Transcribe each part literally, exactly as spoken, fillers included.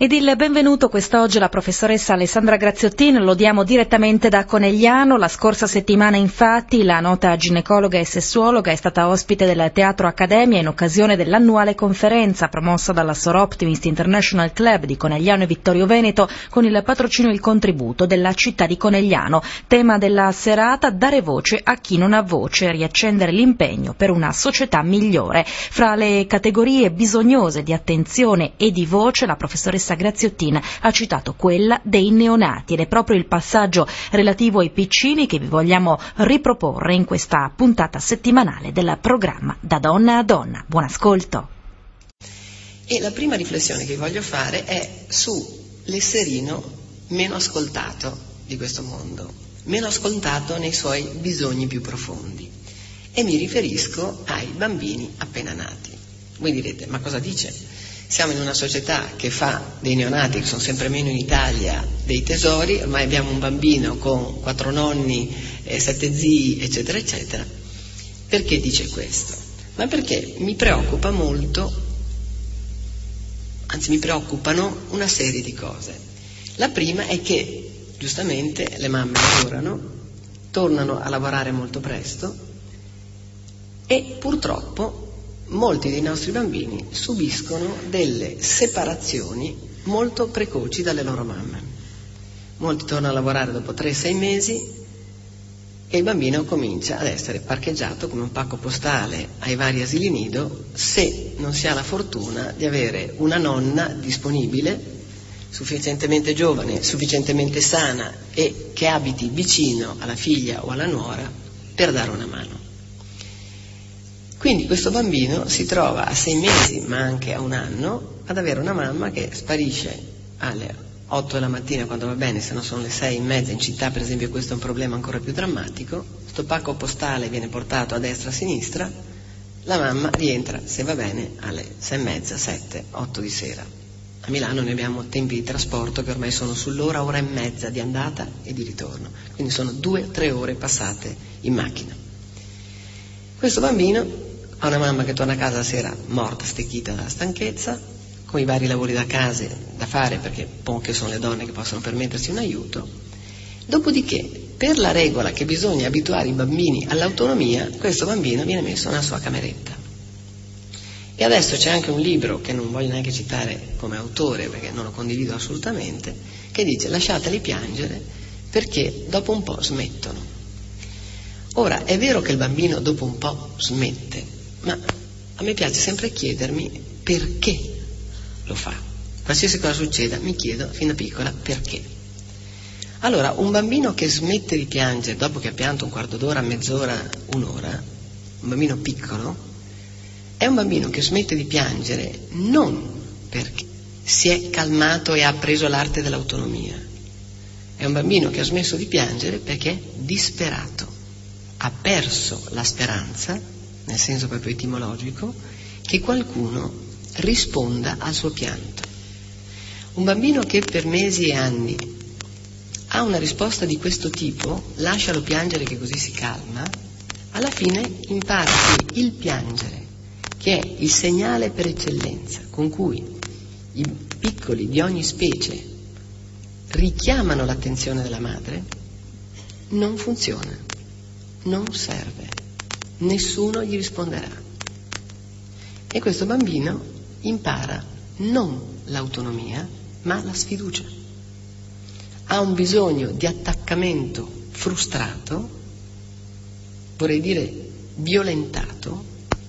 Ed il benvenuto quest'oggi alla professoressa Alessandra Graziottin, lo diamo direttamente da Conegliano. La scorsa settimana infatti la nota ginecologa e sessuologa è stata ospite del Teatro Accademia in occasione dell'annuale conferenza promossa dalla Sor Optimist International Club di Conegliano e Vittorio Veneto con il patrocinio e il contributo della città di Conegliano. Tema della serata: dare voce a chi non ha voce, riaccendere l'impegno per una società migliore. Fra le categorie bisognose di attenzione e di voce la professoressa Graziottin ha citato quella dei neonati ed è proprio il passaggio relativo ai piccini che vi vogliamo riproporre in questa puntata settimanale del programma Da Donna a Donna. Buon ascolto. E la prima riflessione che voglio fare è sull'esserino meno ascoltato di questo mondo, meno ascoltato nei suoi bisogni più profondi, e mi riferisco ai bambini appena nati. Voi direte: ma cosa dice? Siamo in una società che fa dei neonati, che sono sempre meno in Italia, dei tesori. Ormai abbiamo un bambino con quattro nonni, eh, sette zii, eccetera, eccetera. Perché dice questo? Ma perché mi preoccupa molto, anzi mi preoccupano una serie di cose. La prima è che, giustamente, le mamme lavorano, tornano a lavorare molto presto e purtroppo molti dei nostri bambini subiscono delle separazioni molto precoci dalle loro mamme. Molti tornano a lavorare dopo tre sei mesi e il bambino comincia ad essere parcheggiato come un pacco postale ai vari asili nido, se non si ha la fortuna di avere una nonna disponibile, sufficientemente giovane, sufficientemente sana e che abiti vicino alla figlia o alla nuora per dare una mano. Quindi questo bambino si trova a sei mesi, ma anche a un anno, ad avere una mamma che sparisce alle otto della mattina quando va bene, se no sono le sei e mezza. In città, per esempio, questo è un problema ancora più drammatico. Questo pacco postale viene portato a destra e a sinistra, la mamma rientra, se va bene, alle sei e mezza, sette, otto di sera. A Milano noi abbiamo tempi di trasporto che ormai sono sull'ora, ora e mezza di andata e di ritorno, quindi sono due, tre ore passate in macchina. Questo bambino ha una mamma che torna a casa la sera morta, stecchita dalla stanchezza, con i vari lavori da casa da fare, perché poche sono le donne che possono permettersi un aiuto. Dopodiché, per la regola che bisogna abituare i bambini all'autonomia, questo bambino viene messo nella sua cameretta. E adesso c'è anche un libro, che non voglio neanche citare come autore perché non lo condivido assolutamente, che dice: lasciateli piangere perché dopo un po' smettono. Ora, è vero che il bambino dopo un po' smette, ma a me piace sempre chiedermi perché lo fa. Qualsiasi cosa succeda, mi chiedo fin da piccola perché. Allora, un bambino che smette di piangere dopo che ha pianto un quarto d'ora, mezz'ora, un'ora, un bambino piccolo, è un bambino che smette di piangere non perché si è calmato e ha appreso l'arte dell'autonomia. È un bambino che ha smesso di piangere perché è disperato, ha perso la speranza, nel senso proprio etimologico, che qualcuno risponda al suo pianto. Un bambino che per mesi e anni ha una risposta di questo tipo, lascialo piangere che così si calma, alla fine impara che il piangere, che è il segnale per eccellenza con cui i piccoli di ogni specie richiamano l'attenzione della madre, non funziona, non serve. Nessuno gli risponderà. E questo bambino impara non l'autonomia, ma la sfiducia. Ha un bisogno di attaccamento frustrato, vorrei dire violentato,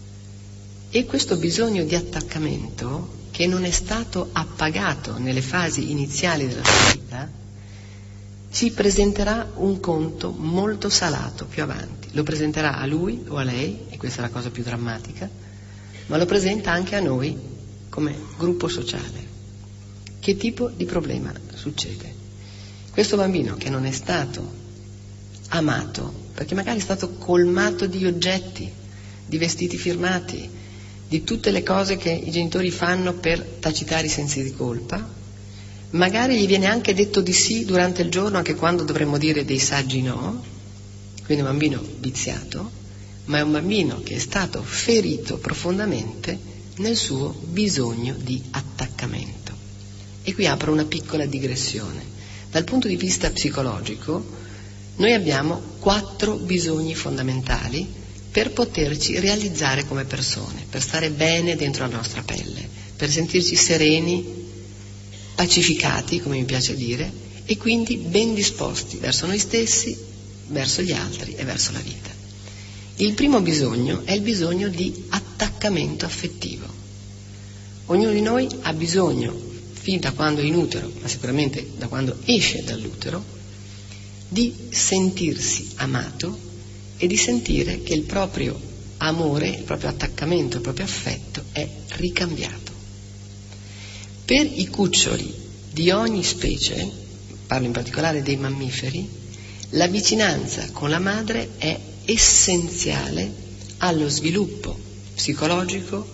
e questo bisogno di attaccamento, che non è stato appagato nelle fasi iniziali della sua vita, ci presenterà un conto molto salato più avanti. Lo presenterà a lui o a lei, e questa è la cosa più drammatica, ma lo presenta anche a noi come gruppo sociale. Che tipo di problema succede? Questo bambino che non è stato amato, perché magari è stato colmato di oggetti, di vestiti firmati, di tutte le cose che i genitori fanno per tacitare i sensi di colpa, magari gli viene anche detto di sì durante il giorno, anche quando dovremmo dire dei saggi no. Quindi è un bambino viziato, ma è un bambino che è stato ferito profondamente nel suo bisogno di attaccamento. E qui apro una piccola digressione. Dal punto di vista psicologico, noi abbiamo quattro bisogni fondamentali per poterci realizzare come persone, per stare bene dentro la nostra pelle, per sentirci sereni, pacificati, come mi piace dire, e quindi ben disposti verso noi stessi, verso gli altri e verso la vita. Il primo bisogno è il bisogno di attaccamento affettivo. Ognuno di noi ha bisogno, fin da quando è in utero, ma sicuramente da quando esce dall'utero, di sentirsi amato e di sentire che il proprio amore, il proprio attaccamento, il proprio affetto è ricambiato. Per i cuccioli di ogni specie, parlo in particolare dei mammiferi, la vicinanza con la madre è essenziale allo sviluppo psicologico,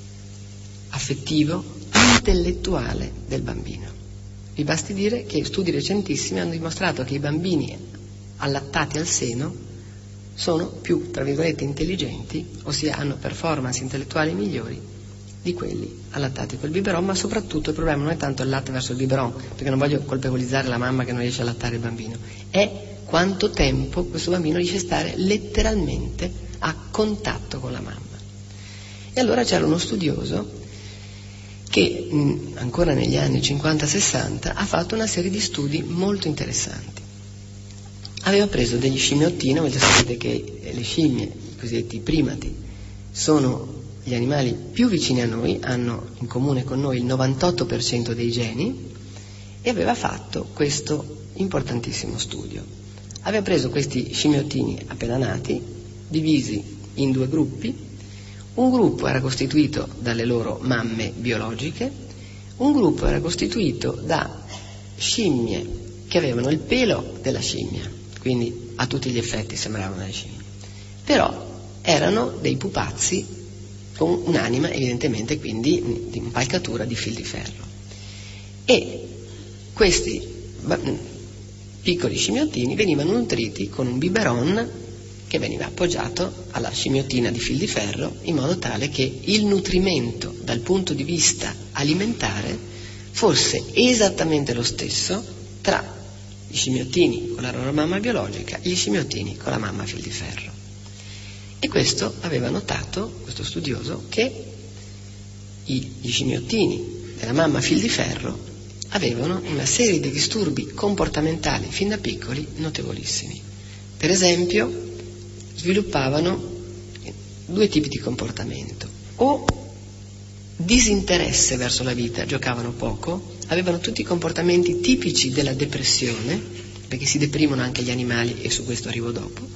affettivo, intellettuale del bambino. Vi basti dire che studi recentissimi hanno dimostrato che i bambini allattati al seno sono più, tra virgolette, intelligenti, ossia hanno performance intellettuali migliori di quelli allattati col biberon, ma soprattutto il problema non è tanto il latte verso il biberon, perché non voglio colpevolizzare la mamma che non riesce a allattare il bambino, è quanto tempo questo bambino riesce a stare letteralmente a contatto con la mamma. E allora c'era uno studioso che mh, ancora negli anni cinquanta sessanta ha fatto una serie di studi molto interessanti. Aveva preso degli scimmiottini, voi sapete che le scimmie, i cosiddetti primati, sono gli animali più vicini a noi, hanno in comune con noi il novantotto per cento dei geni, e aveva fatto questo importantissimo studio. Aveva preso questi scimmiottini appena nati, divisi in due gruppi. Un gruppo era costituito dalle loro mamme biologiche, un gruppo era costituito da scimmie che avevano il pelo della scimmia, quindi a tutti gli effetti sembravano delle scimmie, però erano dei pupazzi con un'anima evidentemente quindi di impalcatura di fil di ferro. E questi piccoli scimmiottini venivano nutriti con un biberon che veniva appoggiato alla scimmiottina di fil di ferro in modo tale che il nutrimento dal punto di vista alimentare fosse esattamente lo stesso tra gli scimmiottini con la loro mamma biologica e gli scimmiottini con la mamma a fil di ferro. E questo aveva notato, questo studioso, che gli scimmiottini della mamma a fil di ferro avevano una serie di disturbi comportamentali fin da piccoli notevolissimi. Per esempio, sviluppavano due tipi di comportamento: o disinteresse verso la vita, giocavano poco, avevano tutti i comportamenti tipici della depressione, perché si deprimono anche gli animali e su questo arrivo dopo,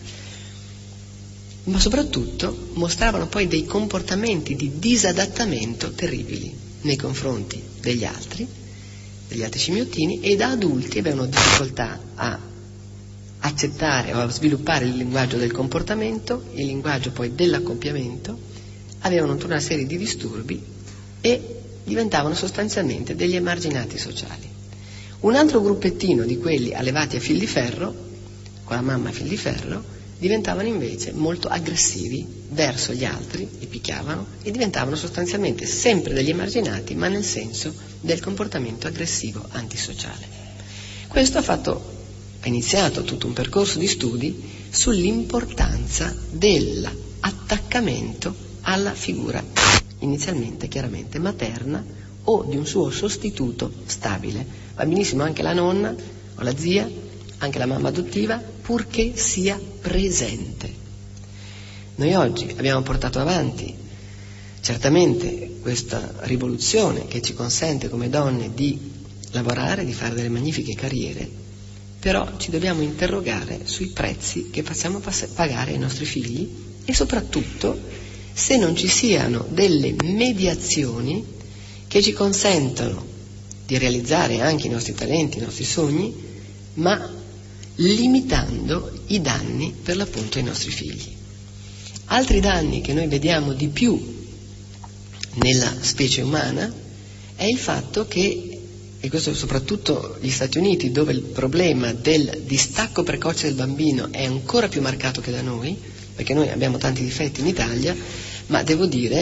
ma soprattutto mostravano poi dei comportamenti di disadattamento terribili nei confronti degli altri, degli altri scimmiottini, e da adulti avevano difficoltà a accettare o a sviluppare il linguaggio del comportamento, il linguaggio poi dell'accoppiamento, avevano tutta una serie di disturbi e diventavano sostanzialmente degli emarginati sociali. Un altro gruppettino di quelli allevati a fil di ferro, con la mamma a fil di ferro, diventavano invece molto aggressivi verso gli altri, li picchiavano e diventavano sostanzialmente sempre degli emarginati, ma nel senso del comportamento aggressivo antisociale. Questo ha fatto ha iniziato tutto un percorso di studi sull'importanza dell'attaccamento alla figura, inizialmente chiaramente materna, o di un suo sostituto stabile. Va benissimo anche la nonna o la zia, anche la mamma adottiva, purché sia presente. Noi oggi abbiamo portato avanti certamente questa rivoluzione che ci consente come donne di lavorare, di fare delle magnifiche carriere, però ci dobbiamo interrogare sui prezzi che facciamo pagare ai nostri figli e soprattutto se non ci siano delle mediazioni che ci consentano di realizzare anche i nostri talenti, i nostri sogni, ma limitando i danni per l'appunto ai nostri figli. Altri danni che noi vediamo di più nella specie umana è il fatto che, e questo soprattutto gli Stati Uniti, dove il problema del distacco precoce del bambino è ancora più marcato che da noi, perché noi abbiamo tanti difetti in Italia, ma devo dire,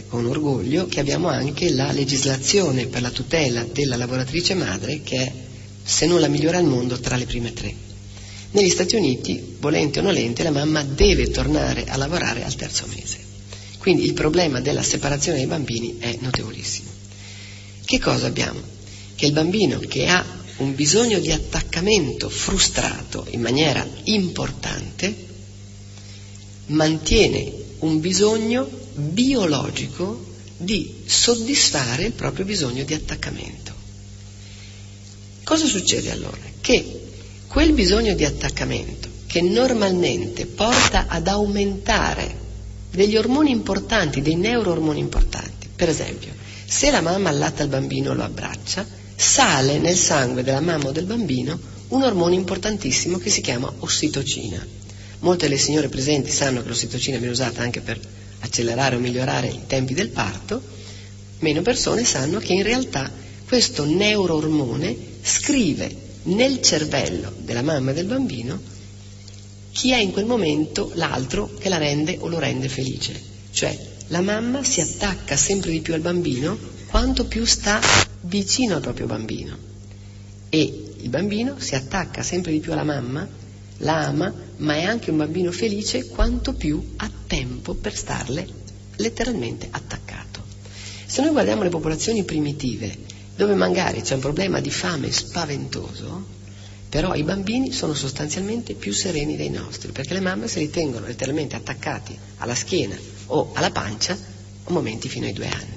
con orgoglio che abbiamo anche la legislazione per la tutela della lavoratrice madre, che è, se non la migliore al mondo, tra le prime tre. Negli Stati Uniti, volente o nolente, la mamma deve tornare a lavorare al terzo mese. Quindi il problema della separazione dei bambini è notevolissimo. Che cosa abbiamo? Che il bambino che ha un bisogno di attaccamento frustrato in maniera importante mantiene un bisogno biologico di soddisfare il proprio bisogno di attaccamento. Cosa succede allora? Che quel bisogno di attaccamento, che normalmente porta ad aumentare degli ormoni importanti, dei neuroormoni importanti, per esempio, se la mamma allatta il bambino o lo abbraccia, sale nel sangue della mamma o del bambino un ormone importantissimo che si chiama ossitocina. Molte delle signore presenti sanno che l'ossitocina viene usata anche per accelerare o migliorare i tempi del parto. Meno persone sanno che in realtà questo neuroormone scrive nel cervello della mamma e del bambino chi è in quel momento l'altro che la rende o lo rende felice. Cioè la mamma si attacca sempre di più al bambino quanto più sta vicino al proprio bambino, e il bambino si attacca sempre di più alla mamma, la ama, ma è anche un bambino felice quanto più ha tempo per starle letteralmente attaccato. Se noi guardiamo le popolazioni primitive, dove magari c'è un problema di fame spaventoso, però i bambini sono sostanzialmente più sereni dei nostri, perché le mamme se li tengono letteralmente attaccati alla schiena o alla pancia a momenti fino ai due anni.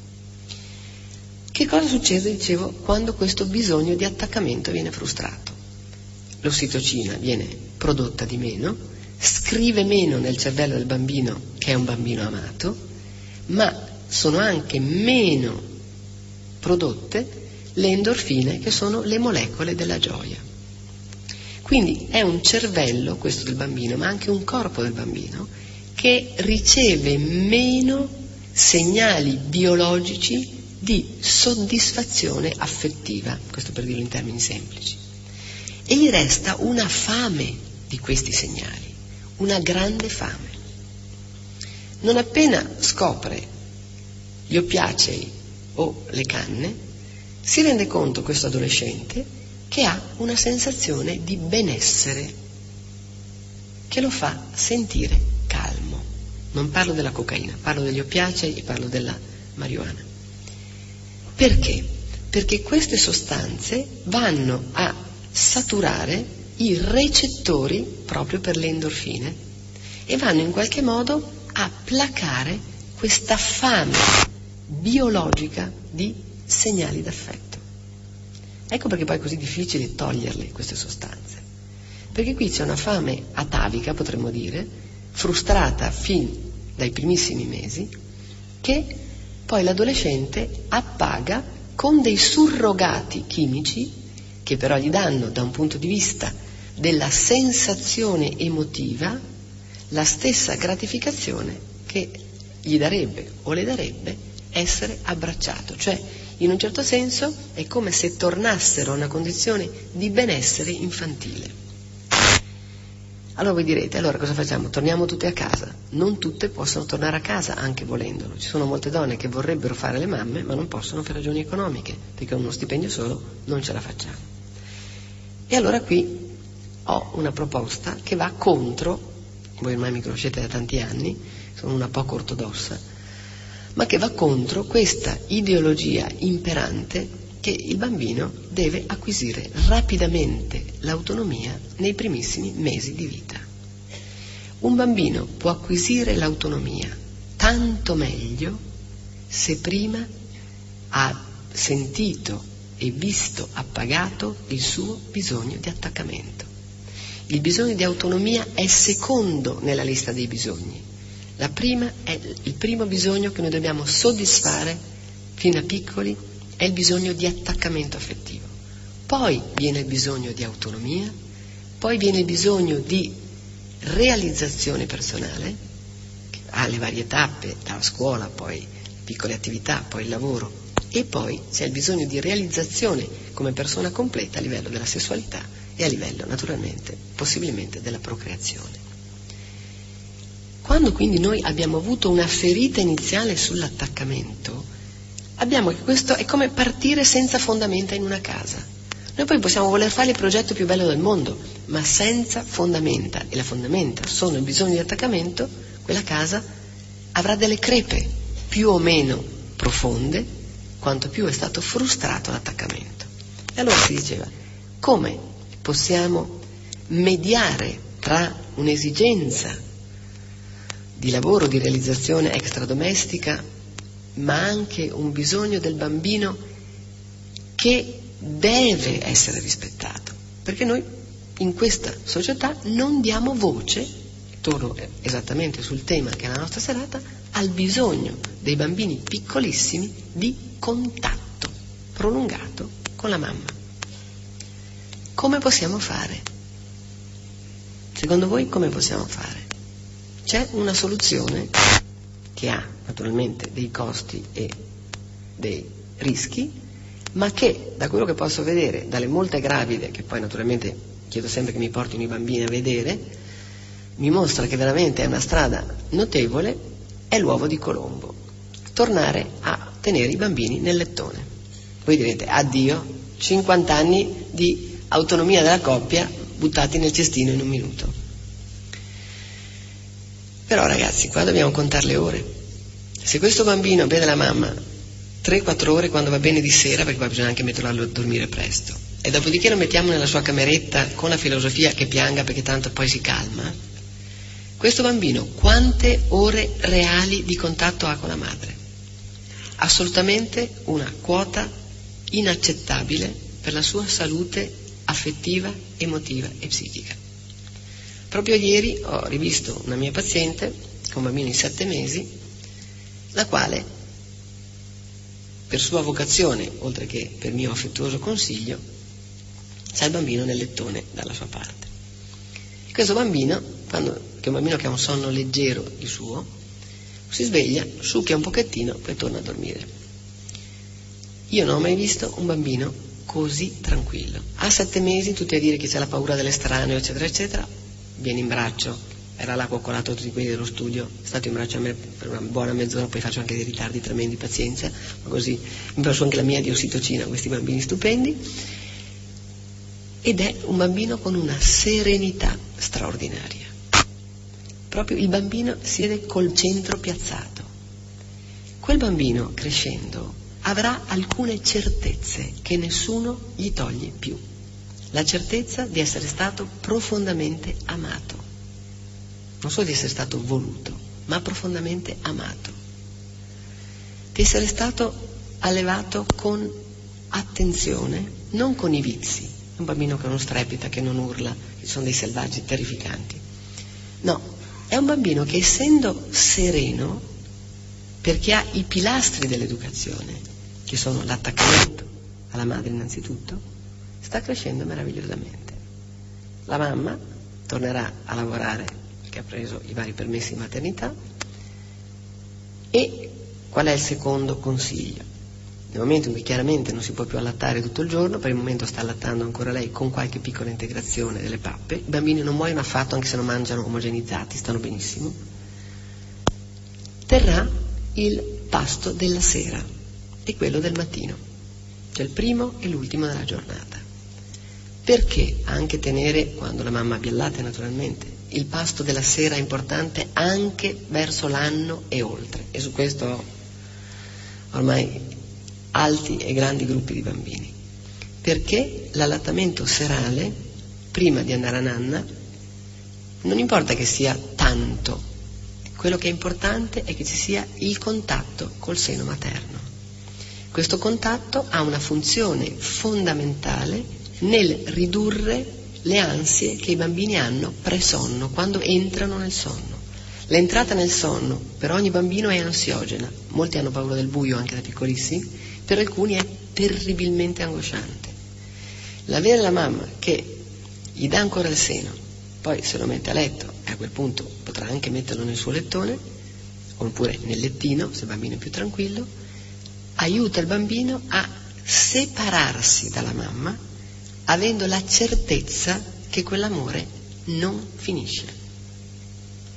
Che cosa succede, dicevo, quando questo bisogno di attaccamento viene frustrato? L'ossitocina viene prodotta di meno, scrive meno nel cervello del bambino che è un bambino amato, ma sono anche meno prodotte le endorfine, che sono le molecole della gioia. Quindi è un cervello, questo del bambino, ma anche un corpo del bambino, che riceve meno segnali biologici di soddisfazione affettiva, questo per dirlo in termini semplici, e gli resta una fame di questi segnali, una grande fame. Non appena scopre gli oppiacei o le canne, si rende conto questo adolescente che ha una sensazione di benessere che lo fa sentire calmo. Non parlo della cocaina, parlo degli oppiacei e parlo della marijuana. Perché? Perché queste sostanze vanno a saturare i recettori proprio per le endorfine e vanno in qualche modo a placare questa fame biologica di segnali d'affetto. Ecco perché poi è così difficile toglierle queste sostanze, perché qui c'è una fame atavica, potremmo dire, frustrata fin dai primissimi mesi, che poi l'adolescente appaga con dei surrogati chimici che però gli danno, da un punto di vista della sensazione emotiva, la stessa gratificazione che gli darebbe o le darebbe essere abbracciato. Cioè, in un certo senso, è come se tornassero a una condizione di benessere infantile. Allora voi direte, allora cosa facciamo? Torniamo tutte a casa? Non tutte possono tornare a casa, anche volendolo. Ci sono molte donne che vorrebbero fare le mamme, ma non possono per ragioni economiche, perché con uno stipendio solo non ce la facciamo. E allora qui ho una proposta che va contro, voi ormai mi conoscete da tanti anni, sono una poco ortodossa, ma che va contro questa ideologia imperante che il bambino deve acquisire rapidamente l'autonomia nei primissimi mesi di vita. Un bambino può acquisire l'autonomia tanto meglio se prima ha sentito e visto appagato il suo bisogno di attaccamento. Il bisogno di autonomia è secondo nella lista dei bisogni. La prima è il primo bisogno che noi dobbiamo soddisfare fin da piccoli, è il bisogno di attaccamento affettivo. Poi viene il bisogno di autonomia, poi viene il bisogno di realizzazione personale, che ha le varie tappe, dalla scuola, poi piccole attività, poi il lavoro, e poi c'è il bisogno di realizzazione come persona completa a livello della sessualità e a livello, naturalmente, possibilmente della procreazione. Quando quindi noi abbiamo avuto una ferita iniziale sull'attaccamento, abbiamo che questo è come partire senza fondamenta in una casa. Noi poi possiamo voler fare il progetto più bello del mondo, ma senza fondamenta, e la fondamenta sono il bisogno di attaccamento, quella casa avrà delle crepe più o meno profonde, quanto più è stato frustrato l'attaccamento. E allora si diceva, come possiamo mediare tra un'esigenza di lavoro, di realizzazione extradomestica, ma anche un bisogno del bambino che deve essere rispettato, perché noi in questa società non diamo voce, torno esattamente sul tema che è la nostra serata, al bisogno dei bambini piccolissimi di contatto prolungato con la mamma. Come possiamo fare? Secondo voi come possiamo fare? C'è una soluzione che ha naturalmente dei costi e dei rischi, ma che da quello che posso vedere dalle molte gravide, che poi naturalmente chiedo sempre che mi portino i bambini a vedere, mi mostra che veramente è una strada notevole, è l'uovo di Colombo. Tornare a tenere i bambini nel lettone. Voi direte, addio, cinquanta anni di autonomia della coppia buttati nel cestino in un minuto. Però ragazzi, qua dobbiamo contare le ore. Se questo bambino vede la mamma tre quattro ore quando va bene di sera, perché poi bisogna anche metterlo a dormire presto, e dopodiché lo mettiamo nella sua cameretta con la filosofia che pianga perché tanto poi si calma, questo bambino quante ore reali di contatto ha con la madre? Assolutamente una quota inaccettabile per la sua salute affettiva, emotiva e psichica. Proprio ieri ho rivisto una mia paziente con un bambino di sette mesi, la quale, per sua vocazione, oltre che per mio affettuoso consiglio, c'ha il bambino nel lettone dalla sua parte. Questo bambino, quando, che è un bambino che ha un sonno leggero di suo, si sveglia, succhia un pochettino, poi torna a dormire. Io non ho mai visto un bambino così tranquillo. A sette mesi, tutti a dire che c'è la paura dell'estraneo, eccetera, eccetera, viene in braccio, era là coccolato tutti quelli dello studio, è stato in braccio a me per una buona mezz'ora, poi faccio anche dei ritardi tremendi, pazienza, ma così mi passo anche la mia di ossitocina a questi bambini stupendi, ed è un bambino con una serenità straordinaria. Proprio il bambino si vede col centro piazzato. Quel bambino, crescendo, avrà alcune certezze che nessuno gli toglie più. La certezza di essere stato profondamente amato, non solo di essere stato voluto, ma profondamente amato, di essere stato allevato con attenzione, non con i vizi. Un bambino che non strepita, che non urla, che sono dei selvaggi terrificanti. No, è un bambino che, essendo sereno, perché ha i pilastri dell'educazione, che sono l'attaccamento alla madre innanzitutto, sta crescendo meravigliosamente. La mamma tornerà a lavorare perché ha preso i vari permessi di maternità. E qual è il secondo consiglio? Nel momento in cui chiaramente non si può più allattare tutto il giorno, per il momento sta allattando ancora lei con qualche piccola integrazione delle pappe, i bambini non muoiono affatto anche se non mangiano omogenizzati, stanno benissimo, terrà il pasto della sera e quello del mattino, cioè il primo e l'ultimo della giornata. Perché anche tenere, quando la mamma abbia il latte naturalmente, il pasto della sera è importante anche verso l'anno e oltre, e su questo ho ormai alti e grandi gruppi di bambini, perché l'allattamento serale prima di andare a nanna non importa che sia tanto, quello che è importante è che ci sia il contatto col seno materno. Questo contatto ha una funzione fondamentale nel ridurre le ansie che i bambini hanno pre-sonno, quando entrano nel sonno. L'entrata nel sonno per ogni bambino è ansiogena, molti hanno paura del buio anche da piccolissimi, per alcuni è terribilmente angosciante. L'avere la mamma che gli dà ancora il seno, poi se lo mette a letto e a quel punto potrà anche metterlo nel suo lettone, oppure nel lettino se il bambino è più tranquillo, aiuta il bambino a separarsi dalla mamma avendo la certezza che quell'amore non finisce.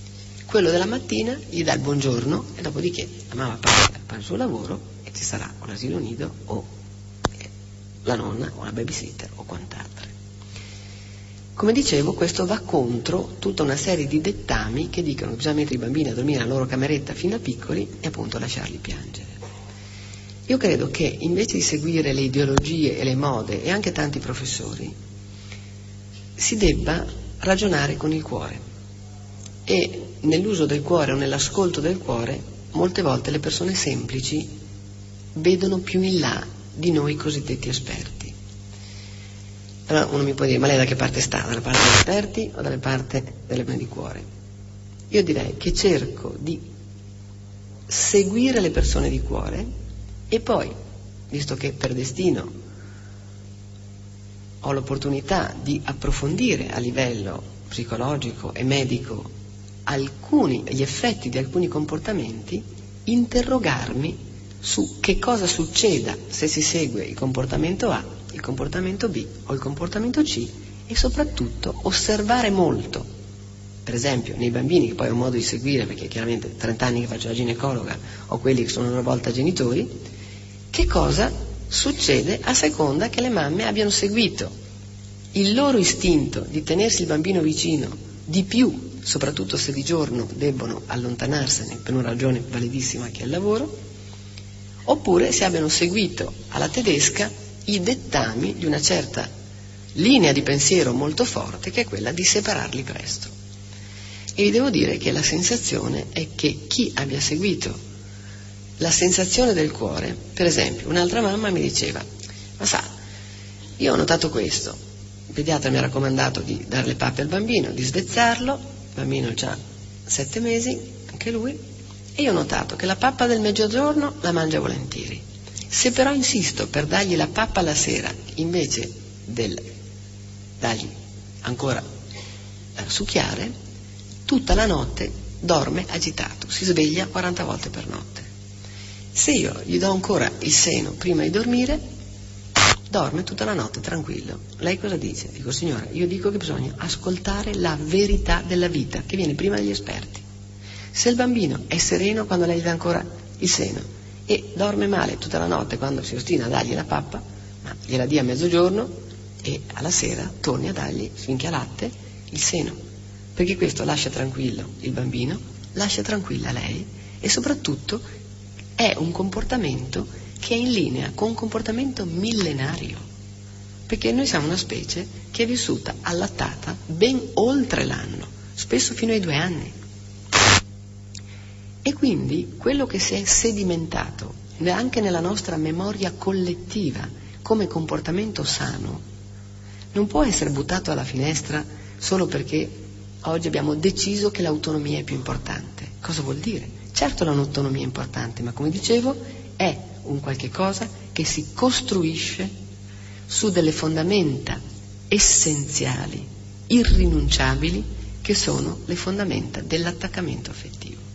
quello della mattina gli dà il buongiorno e dopodiché la mamma parte fa il suo lavoro e ci sarà o l'asilo nido o la nonna o la babysitter o quant'altro. Come dicevo, questo va contro tutta una serie di dettami che dicono che bisogna mettere i bambini a dormire nella loro cameretta fin da piccoli e appunto lasciarli piangere. Io credo che invece di seguire le ideologie e le mode e anche tanti professori, si debba ragionare con il cuore. E nell'uso del cuore o nell'ascolto del cuore, molte volte le persone semplici vedono più in là di noi cosiddetti esperti. Allora uno mi può dire, ma lei da che parte sta? Dalla parte degli esperti o dalla parte delle persone di cuore? Io direi che cerco di seguire le persone di cuore e poi, visto che per destino ho l'opportunità di approfondire a livello psicologico e medico alcuni, gli effetti di alcuni comportamenti, interrogarmi su che cosa succeda se si segue il comportamento A, il comportamento B o il comportamento C e soprattutto osservare molto. Per esempio nei bambini, che poi ho modo di seguire perché chiaramente trenta anni che faccio la ginecologa o quelli che sono a loro volta genitori, che cosa succede a seconda che le mamme abbiano seguito il loro istinto di tenersi il bambino vicino di più, soprattutto se di giorno debbono allontanarsene per una ragione validissima che è il lavoro, oppure se abbiano seguito alla tedesca i dettami di una certa linea di pensiero molto forte, che è quella di separarli presto. E vi devo dire che la sensazione è che chi abbia seguito la sensazione del cuore, per esempio, un'altra mamma mi diceva, ma sa, io ho notato questo, il pediatra mi ha raccomandato di dare le pappe al bambino, di svezzarlo, il bambino ha già sette mesi, anche lui, e io ho notato che la pappa del mezzogiorno la mangia volentieri. Se però insisto per dargli la pappa alla sera invece del dargli ancora eh, succhiare, tutta la notte dorme agitato, si sveglia quaranta volte per notte. Se io gli do ancora il seno prima di dormire, dorme tutta la notte tranquillo. Lei cosa dice? Dico, signora, io dico che bisogna ascoltare la verità della vita che viene prima dagli esperti. Se il bambino è sereno quando lei gli dà ancora il seno e dorme male tutta la notte quando si ostina a dargli la pappa, ma gliela dia a mezzogiorno e alla sera torni a dargli, finché ha latte, il seno, perché questo lascia tranquillo il bambino, lascia tranquilla lei e soprattutto è un comportamento che è in linea con un comportamento millenario, perché noi siamo una specie che è vissuta allattata ben oltre l'anno, spesso fino ai due anni. E quindi quello che si è sedimentato anche nella nostra memoria collettiva come comportamento sano non può essere buttato alla finestra solo perché oggi abbiamo deciso che l'autonomia è più importante. Cosa vuol dire? Certo l'autonomia è importante, ma come dicevo è un qualche cosa che si costruisce su delle fondamenta essenziali, irrinunciabili, che sono le fondamenta dell'attaccamento affettivo.